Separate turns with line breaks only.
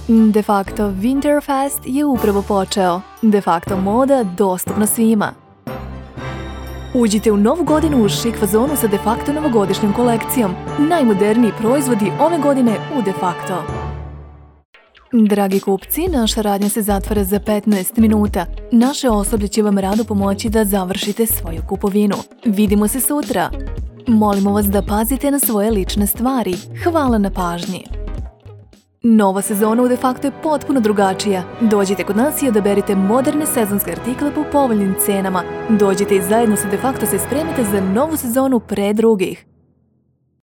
De facto Winterfest je upravo počeo. De facto moda dostupna svima. Uđite u novu godinu u šik fazonu sa de facto novogodišnjom kolekcijom. Najmoderniji proizvodi ove godine u de facto. Dragi kupci, naša radnja se zatvara za 15 minuta. Naše osoblje će vam rado pomoći da završite svoju kupovinu. Vidimo se sutra. Molimo vas da pazite na svoje lične stvari. Hvala na pažnji. Nova sezona u de facto je potpuno drugačija. Dođite kod nas i odaberite moderne sezonske artikle po povoljnim cenama. Dođite i zajedno sa de facto se spremite za novu sezonu pre drugih.